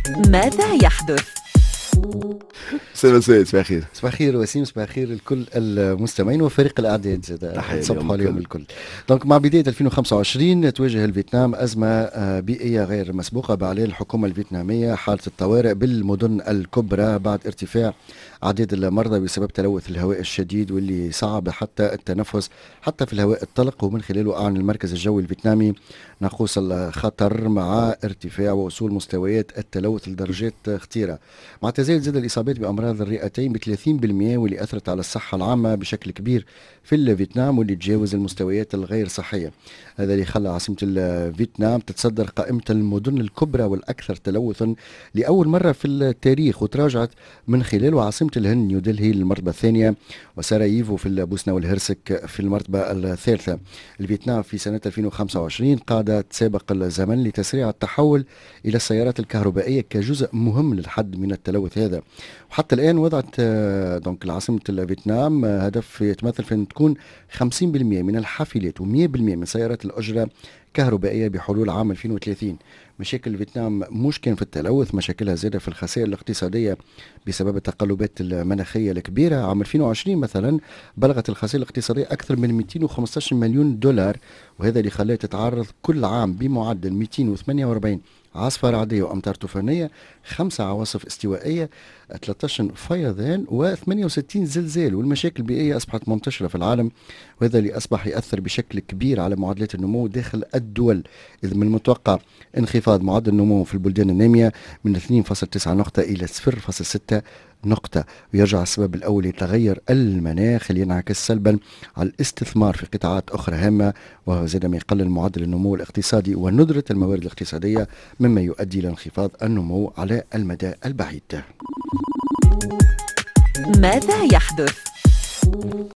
ماذا يحدث؟ مساء الخير. صباح الخير وسيم، صباح الخير لكل المستمعين وفريق الاعداد زاد صبحوا عليهم الكل. دونك مع بدايه 2025 تواجه الفيتنام ازمه بيئيه غير مسبوقه باعلان الحكومه الفيتناميه حاله الطوارئ بالمدن الكبرى بعد ارتفاع عدد المرضى بسبب تلوث الهواء الشديد واللي صعب حتى التنفس حتى في الهواء الطلق، ومن خلاله أعلن المركز الجوي الفيتنامي ناقوس الخطر مع ارتفاع ووصول مستويات التلوث لدرجات خطيرة، مع تزايد زاد الإصابات بأمراض الرئتين ب 30%، واللي أثرت على الصحة العامة بشكل كبير في الفيتنام واللي تجاوز المستويات الغير صحية. هذا اللي خلى عاصمة الفيتنام تتصدر قائمة المدن الكبرى والأكثر تلوثا لأول مرة في التاريخ، وتراجعت من خلاله عاصمة الهند نيودلهي للمرتبة الثانية، وسراييفو في البوسنة والهرسك في المرتبة الثالثة. الفيتنام في سنة 2025 قاعدة سابق الزمن لتسريع التحول إلى السيارات الكهربائية كجزء مهم للحد من التلوث هذا، وحتى الآن وضعت دونك العاصمة الفيتنام هدف يتمثل في أن تكون 50% من الحافلات و100% من سيارات الأجرة كهربائية بحلول عام 2030. مشاكل فيتنام مش كان في التلوث، مشاكلها زادة في الخسائر الاقتصادية بسبب التقلبات المناخية الكبيرة. عام 2020 مثلا بلغت الخسائر الاقتصادية أكثر من 215 مليون دولار، وهذا اللي خلاها تتعرض كل عام بمعدل 248 عاصفة رعدية وأمطار طوفانية، 5 عواصف استوائية، 13 فيضان و68 زلزال. والمشاكل البيئية أصبحت منتشرة في العالم، وهذا اللي أصبح يأثر بشكل كبير على معدلات النمو داخل الدول، إذ من المتوقع انخفاض معدل النمو في البلدان النامية من 2.9 نقطة إلى 0.6 نقطة. ويرجع السبب الأول لتغير المناخ اللي ينعكس سلبا على الاستثمار في قطاعات أخرى هامة، وهو زاد ما يقلل معدل النمو الاقتصادي وندرة الموارد الاقتصادية، مما يؤدي إلى انخفاض النمو على المدى البعيد. ماذا يحدث؟